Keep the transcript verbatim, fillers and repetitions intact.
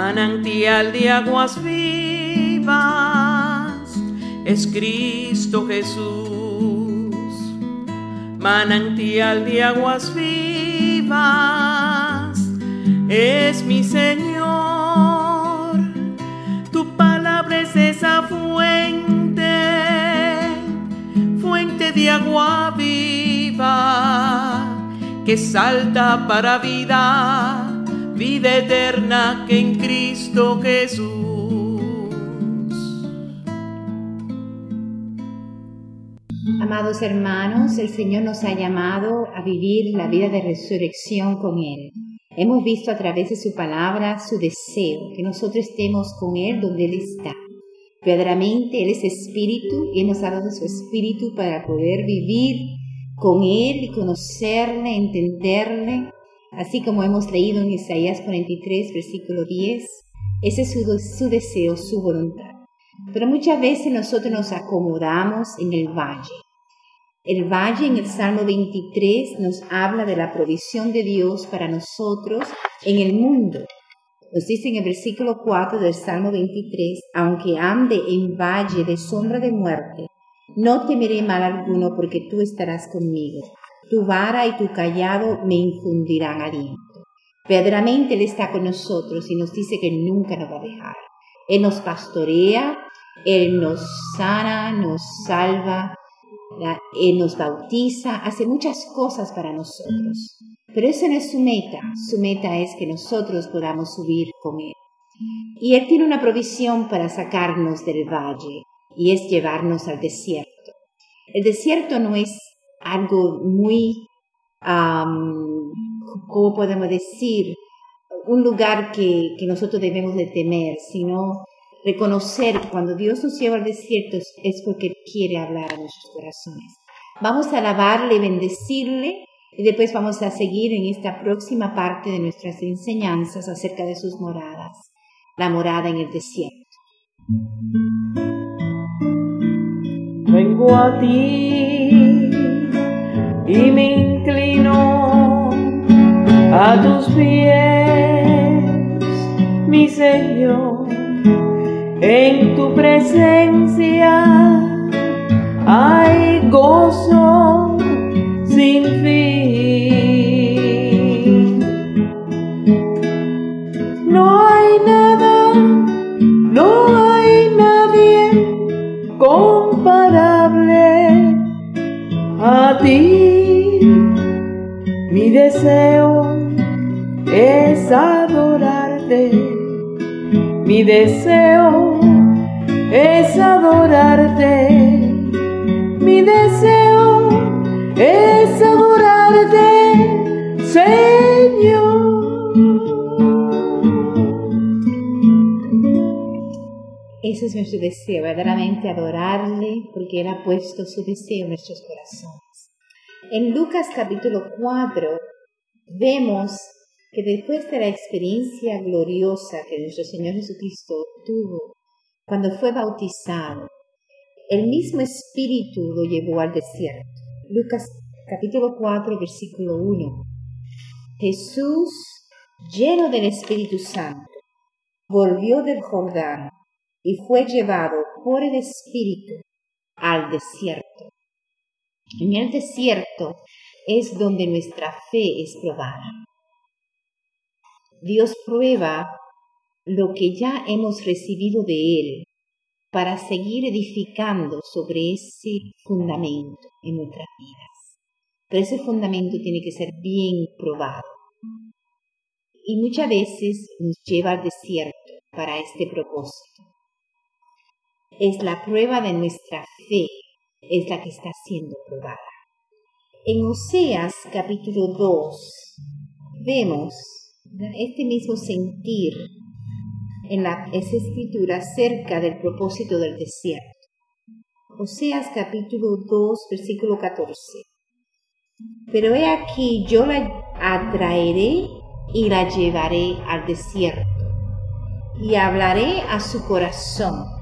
manantial de aguas vivas, es Cristo Jesús. Manantial de aguas vivas, es mi Señor. Tu palabra es esa fuente, fuente de agua viva, que salta para vida, vida eterna que en Cristo Jesús. Amados hermanos, el Señor nos ha llamado a vivir la vida de resurrección con Él. Hemos visto a través de su palabra su deseo, que nosotros estemos con Él donde Él está. Verdaderamente Él es Espíritu y Él nos ha dado su Espíritu para poder vivir con Él y conocerle, entenderle. Así como hemos leído en Isaías cuarenta y tres, versículo diez, ese es su, su deseo, su voluntad. Pero muchas veces nosotros nos acomodamos en el valle. El valle en el Salmo veintitrés nos habla de la provisión de Dios para nosotros en el mundo. Nos dice en el versículo cuatro del Salmo veintitrés, aunque ande en valle de sombra de muerte, no temeré mal alguno porque tú estarás conmigo. Tu vara y tu callado me infundirán aliento. Verdaderamente Él está con nosotros y nos dice que nunca nos va a dejar. Él nos pastorea, Él nos sana, nos salva, Él nos bautiza, hace muchas cosas para nosotros. Pero esa no es su meta. Su meta es que nosotros podamos subir con Él. Y Él tiene una provisión para sacarnos del valle y es llevarnos al desierto. El desierto no es algo muy, um, ¿cómo podemos decir? Un lugar que, que nosotros debemos de temer, sino reconocer que cuando Dios nos lleva al desierto es porque quiere hablar a nuestros corazones. Vamos a alabarle, bendecirle y después vamos a seguir en esta próxima parte de nuestras enseñanzas acerca de sus moradas, la morada en el desierto. Vengo a ti y me inclino a tus pies, mi Señor. En tu presencia hay gozo sin fin. No hay nada, no hay nadie comparable a ti. Mi deseo es adorarte. Mi deseo es adorarte. Mi deseo es adorarte, Señor. Ese es nuestro deseo, verdaderamente adorarle, porque Él ha puesto su deseo en nuestros corazones. En Lucas capítulo cuatro vemos que después de la experiencia gloriosa que nuestro Señor Jesucristo tuvo cuando fue bautizado, el mismo Espíritu lo llevó al desierto. Lucas capítulo cuatro, versículo uno. Jesús, lleno del Espíritu Santo, volvió del Jordán y fue llevado por el Espíritu al desierto. En el desierto es donde nuestra fe es probada. Dios prueba lo que ya hemos recibido de Él para seguir edificando sobre ese fundamento en nuestras vidas. Pero ese fundamento tiene que ser bien probado. Y muchas veces nos lleva al desierto para este propósito. Es la prueba de nuestra fe, es la que está siendo probada. En Oseas capítulo dos vemos este mismo sentir en la esa escritura acerca del propósito del desierto. Oseas capítulo dos, versículo catorce. Pero he aquí, yo la atraeré y la llevaré al desierto, y hablaré a su corazón